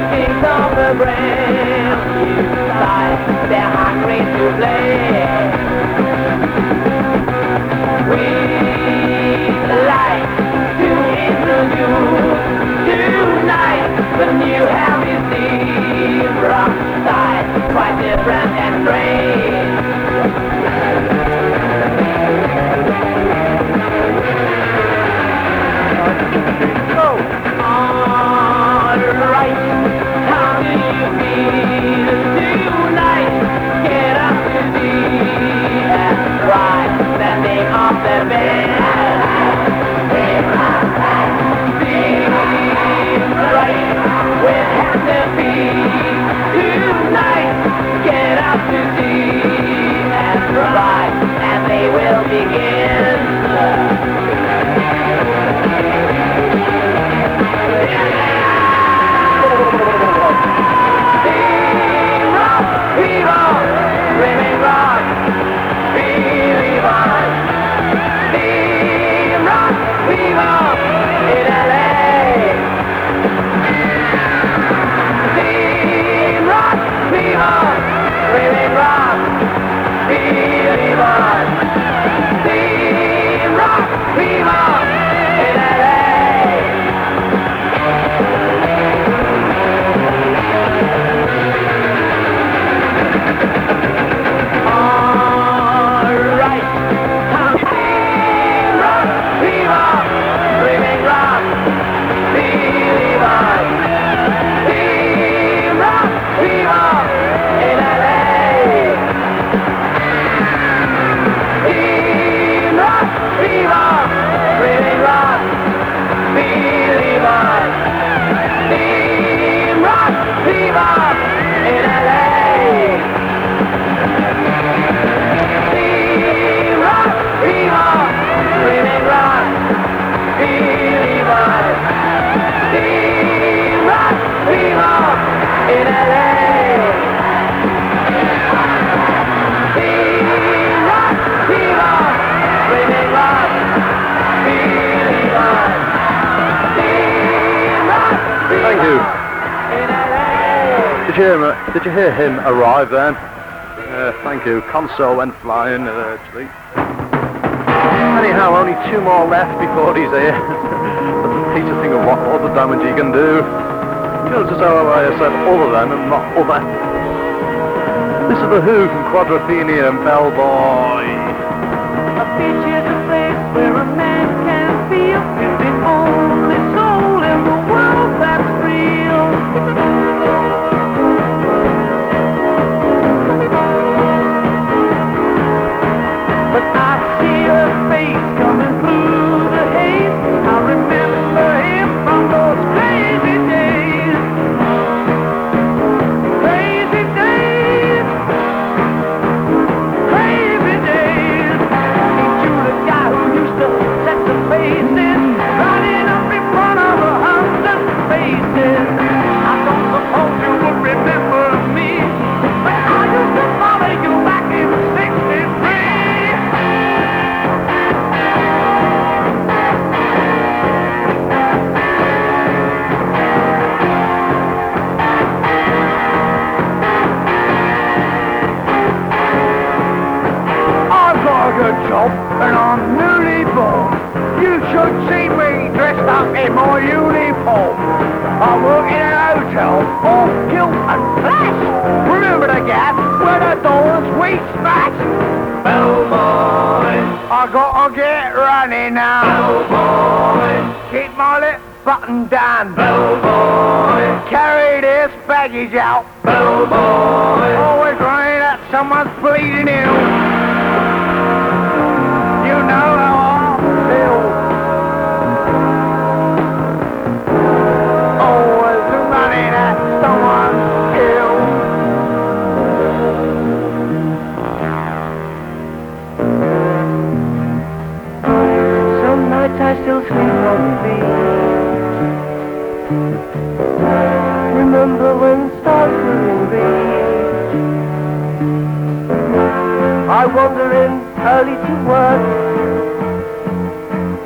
kings of the brand new side, they're hungry to play. We'd like to introduce tonight the new heavy steam rock style, quite different and strange. Alright, how do you feel tonight? Get up to the and try standing off the bed. Right, with hands and feet tonight. Get up to see and try, and they will begin. Steam rock, fever, screaming rock, believer. Steam rock, fever, in LA. Steam rock, fever, screaming rock, believer. Steam rock, fever, in LA. Alright, steam rock, fever, screaming rock, believer. Steam rock, fever, in LA. Steam rock, fever, screaming rock, believer. Steam rock, fever, in LA. Steam rock, fever, screaming rock, believer. Steam rock, fever, in LA. Steam rock, fever, screaming rock, believer. Steam rock, fever. Thank you. In LA. Did you hear him arrive then? Thank you. Console went flying actually. Anyhow, only 2 more left before he's here. Doesn't Peter think of what other damage he can do? Just as how I said other than and not other. This is the Who from Quadrophenia and Bellboy. A beach is a place where a man can feel the only soul in the world that's real. But I see her face coming through the haze. I remember him from those crazy days. Crazy days. Crazy days. Ain't you the guy who used to set the faces, running up in front of 100 faces? I don't suppose you would remember me, but I used to follow you back in '63. I've got a good job and I'm newly born. You should see me dressed up in my uniform. I work in a hotel of guilt and flash. Remember the gap where the doors we smash? Bellboy, I gotta get running now. Bellboy, keep my lip buttoned down. Bellboy, carry this baggage out. Bellboy, always running that someone's bleeding ill. You know how I feel. Always running at someone's ill. Some nights I still sleep on the beach. Remember when stars were in reach. I wander in early to work,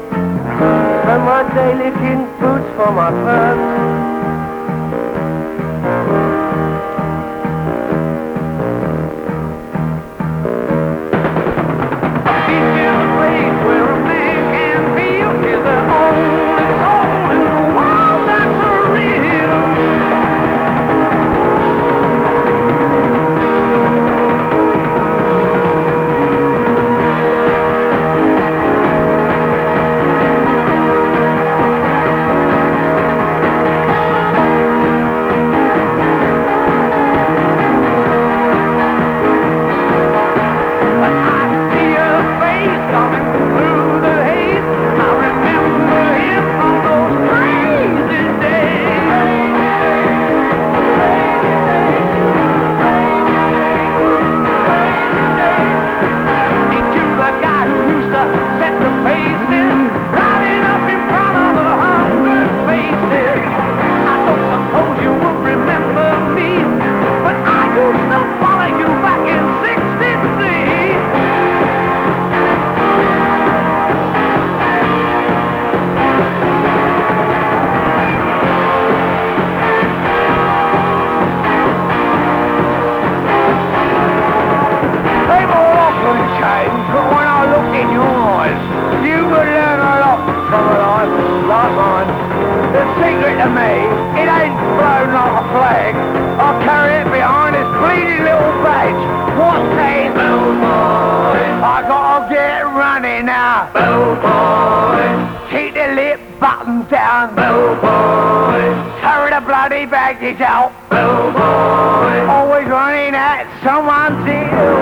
and my daily tin boots for my purse. Baggage out, bellboy. Always running at someone's heel.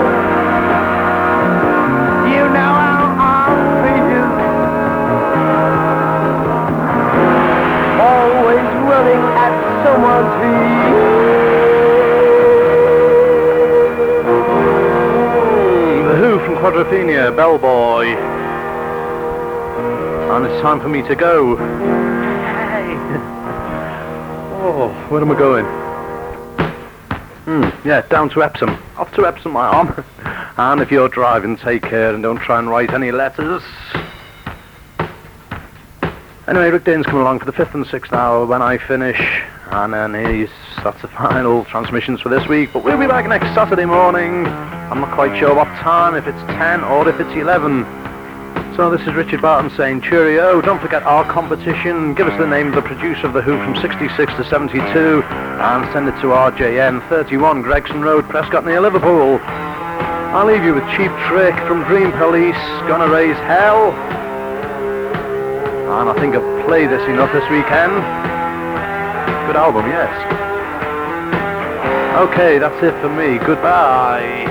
You know how I'm feeling. Always running at someone's heel. The Who from Quadrophenia, Bellboy. And it's time for me to go. Oh, where am I going? Yeah, down to Epsom. Off to Epsom, my arm. And if you're driving, take care and don't try and write any letters. Anyway, Rick Dane's coming along for the 5th and 6th hour when I finish. And then that's the final transmissions for this week. But we'll be back next Saturday morning. I'm not quite sure what time, if it's 10 or if it's 11. So this is Richard Barton saying cheerio. Don't forget our competition. Give us the name of the producer of The Who from 66 to 72 and send it to RJN 31 Gregson Road, Prescott near Liverpool. I'll leave you with Cheap Trick from Dream Police, Gonna Raise Hell. And I think I've played this enough this weekend. Good album, yes. Okay, that's it for me. Goodbye.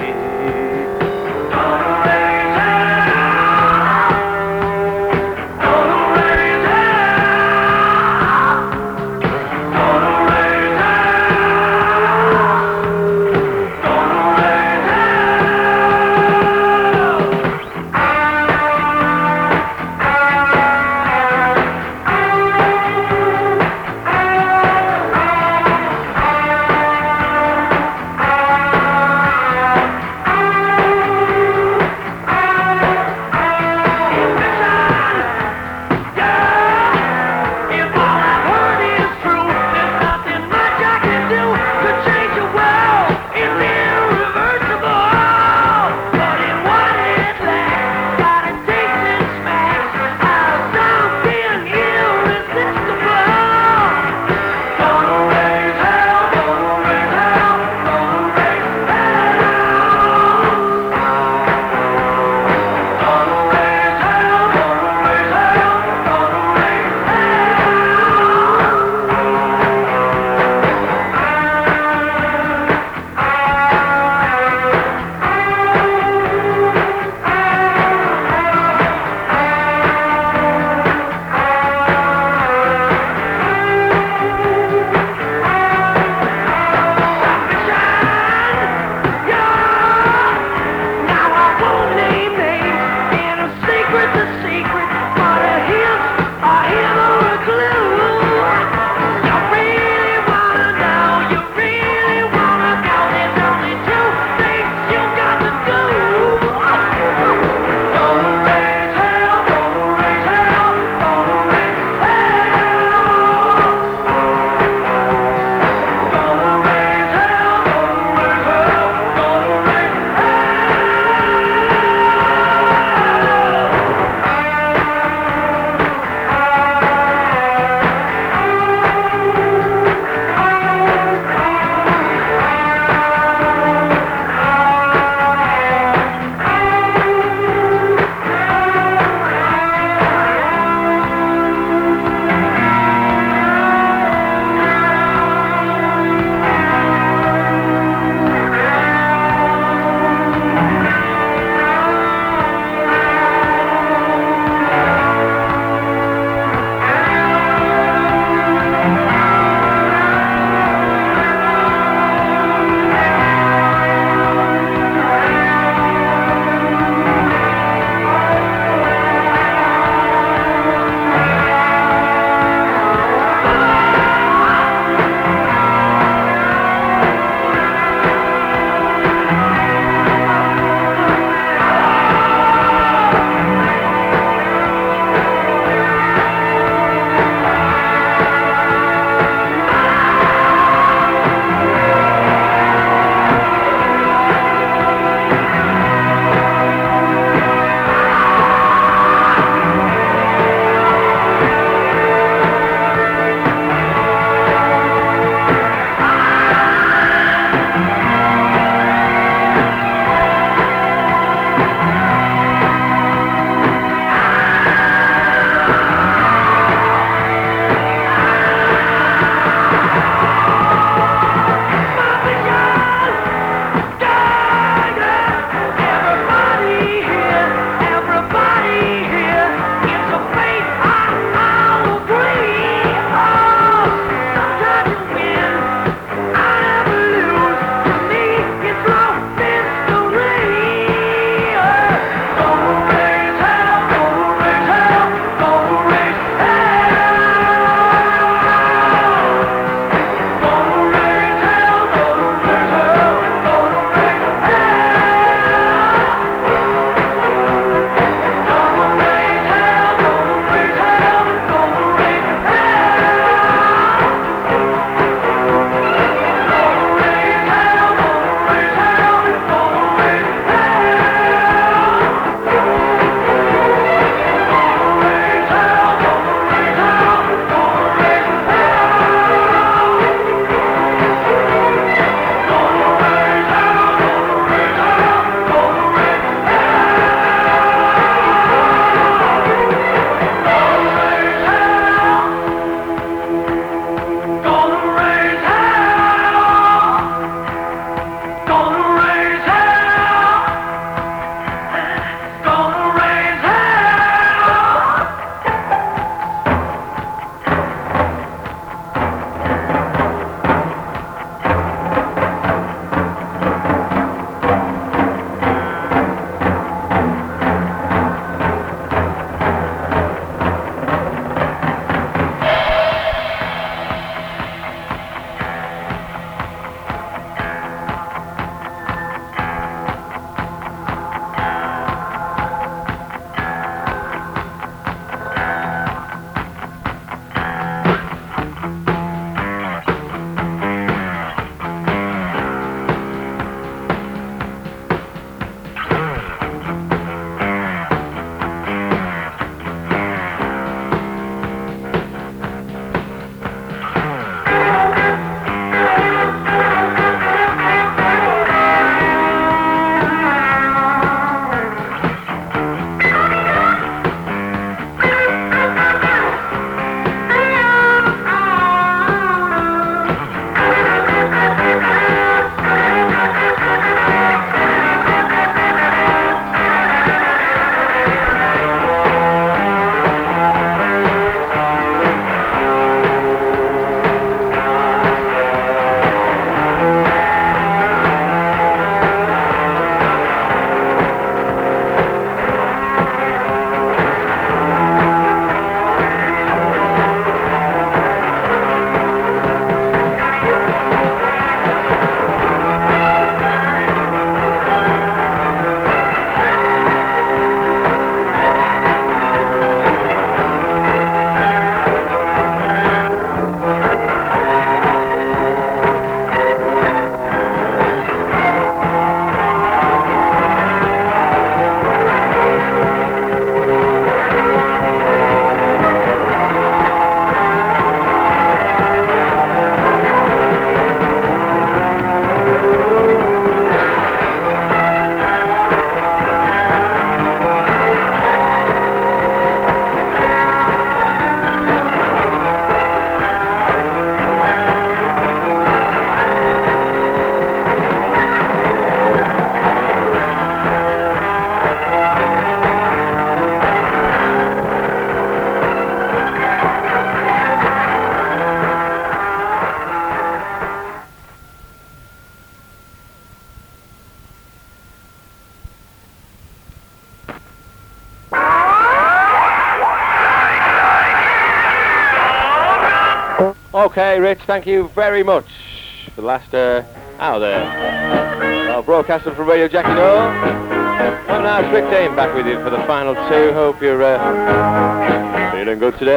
Okay, Rich, thank you very much for the last hour there. Our broadcaster from Radio Jackie Noel. Well, now it's Rick Dane back with you for the final two. Hope you're feeling good today.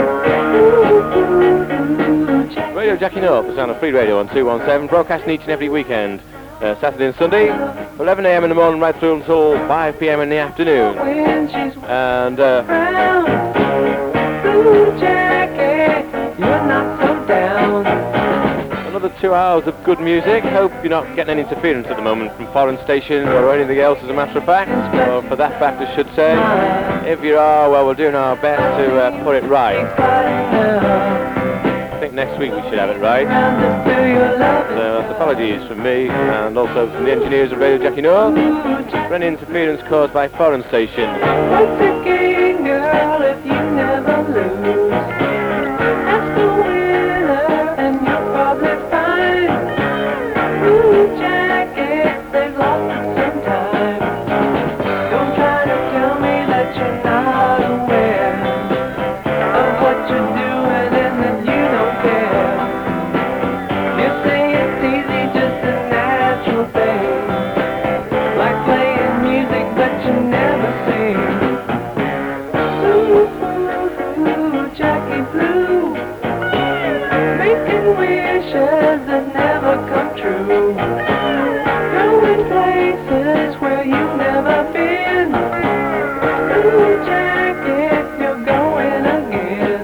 Radio Jackie Noel, the sound of free radio on 217, broadcasting each and every weekend, Saturday and Sunday, 11 a.m. in the morning right through until 5 p.m. in the afternoon. And another 2 hours of good music. Hope you're not getting any interference at the moment from foreign stations or anything else, as a matter of fact, or for that fact I should say. If you are, well, we're doing our best to put it right. I think next week we should have it right. So apologies from me and also from the engineers of Radio Jackie Noel for any interference caused by foreign stations. What's a game, girl, if you never lose? Ask the winner and you'll probably find blue jackets, they've lost it sometimes. Don't try to tell me that you're not aware of what you're doing and that you don't care. You say it's easy, just a natural thing, like playing music but you never sing. Jackie Blue, making wishes that never come true, going places where you've never been. Blue jacket, you're going again.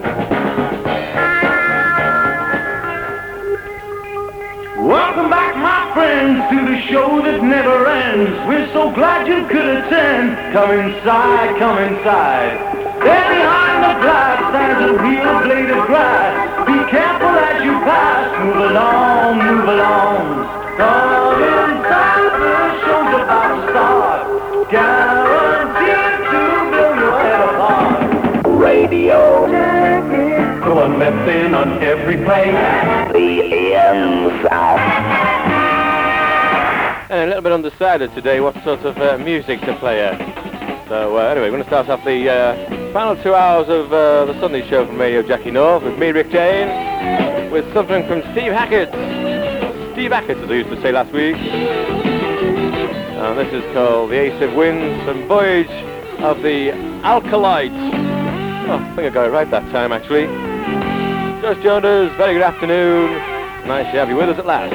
Welcome back, my friends, to the show that never ends. We're so glad you could attend. Come inside, come inside. There behind the glass stands a real blade of grass. Be careful as you pass. Move along, move along. Come inside, the show's about to start. Guaranteed to blow your head apart. Radio Jackie, going left in on every play. The AM South. And a little bit undecided today what sort of music to play here. So anyway, we're going to start off the final 2 hours of the Sunday show from Radio Jackie North with me, Rick Dane, with something from Steve Hackett. Steve Hackett, as I used to say last week. And this is called The Ace of Winds from Voyage of the Alkalite. Oh, I think I got it right that time, actually. Just joined us, very good afternoon. Nice to have you with us at last.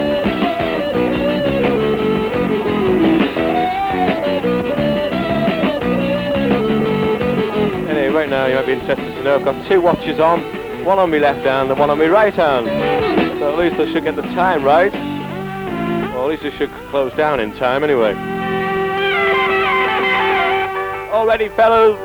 Right now you might be interested to know I've got two watches on, one on my left hand and one on my right hand. So at least I should get the time right. Or at least I should close down in time anyway. All ready, fellas?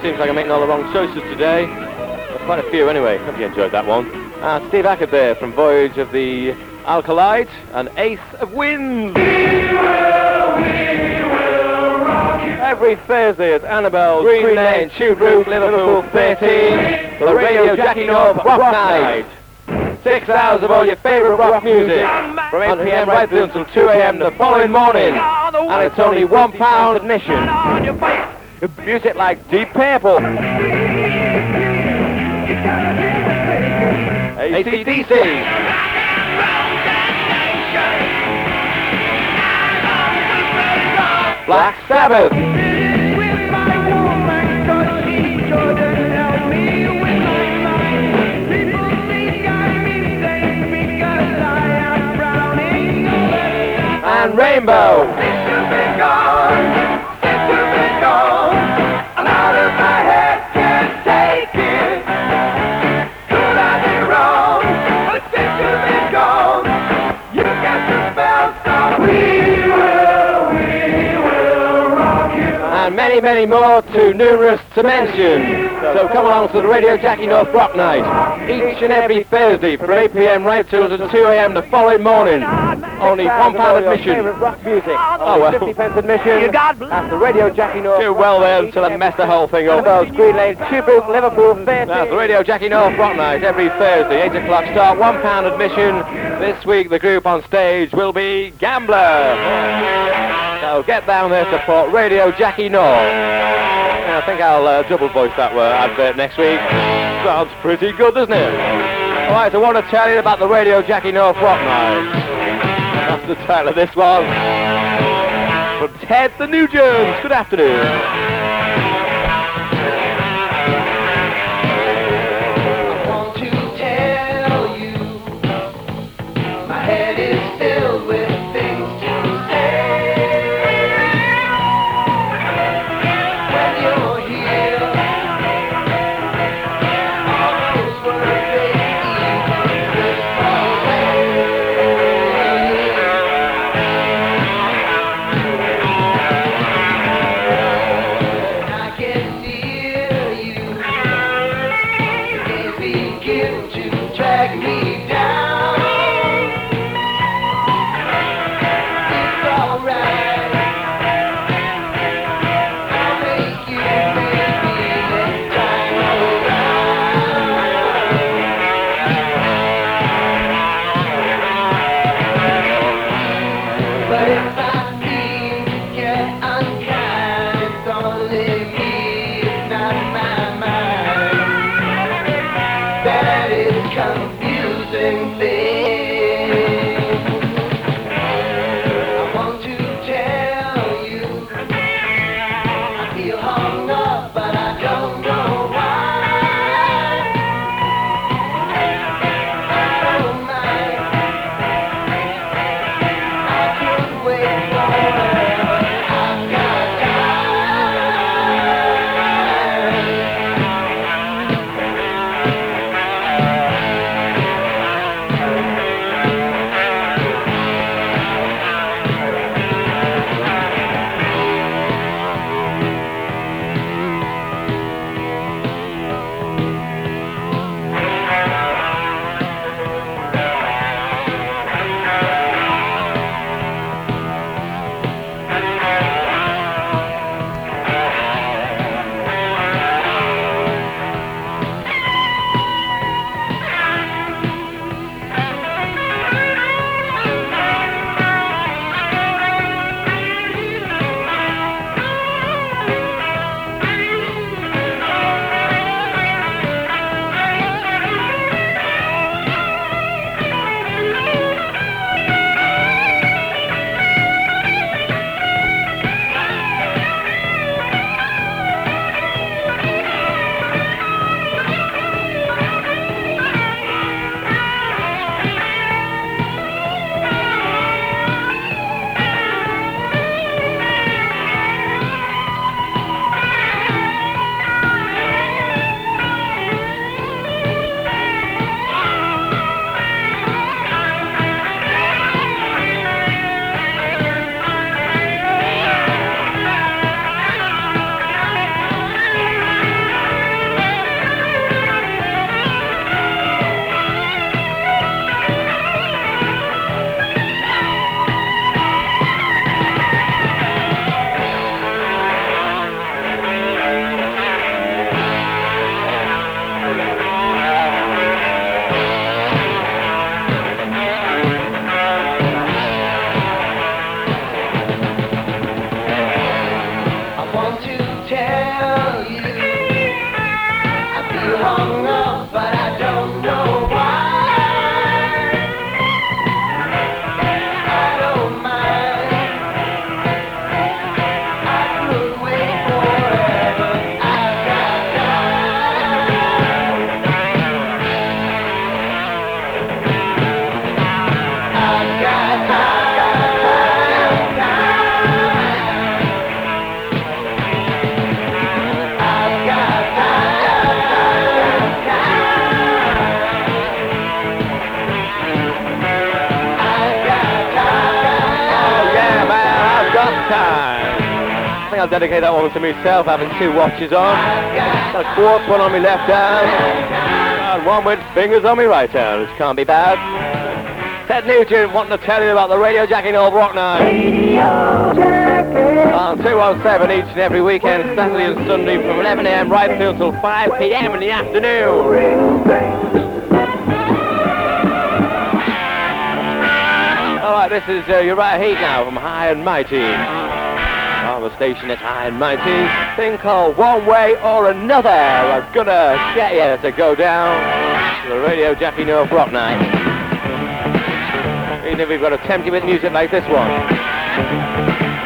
seems like I'm making all the wrong choices today. Well, quite a few anyway. Hope you enjoyed that one. Steve Ackett there from Voyage of the Alkalite and Ace of Winds. Every Thursday at Annabelle's Green Lane, Tube Route, Liverpool 13 for the Radio Jackie North Rock Night. 6 hours of all your favourite rock music from 8 p.m. right through until 2 a.m. the following morning. And it's only £1 admission. Music like Deep Purple, AC/DC, Black Sabbath, and Rainbow. And many, many more too numerous to mention. So come along to the Radio Jackie North Rock Night each and every Thursday from 8 p.m. right till 2 a.m. the following morning. Only £1 admission. Rock music. Oh well. 50 pence admission. That's the Radio Jackie North. Do well there until I mess the whole thing up. Annabelle's Green Lane, Tube Route, Liverpool 13. That's the Radio Jackie North Rock Night every Thursday, 8 o'clock start, £1 admission. This week the group on stage will be Gambler. So get down there to support Radio Jackie North. I think I'll double voice that advert next week. Sounds pretty good, doesn't it? Alright, I want to tell you about the Radio Jackie North Rock Night. That's the title of this one. From Ted the Nugents. Good afternoon. hung up, but I don't know why. I don't mind. I could wait forever. I've got time. I've got time. Time. I think I'll dedicate that one to myself, having two watches on. Got a quartz one on my left arm, and one with fingers on my right arm, which can't be bad. Ted Nugent wanting to tell you about the Radio Jackie North Rock Night. On 217 each and every weekend, Saturday and Sunday from 11 a.m. right through until 5 p.m. in the afternoon. Alright, this is Uriah Heep now from High and Mighty. On the station it's High and Mighty. Thing called One Way or Another. We're gonna get you to go down to the Radio Jackie North Rock Night. Even if we've got to tempt you with music like this one.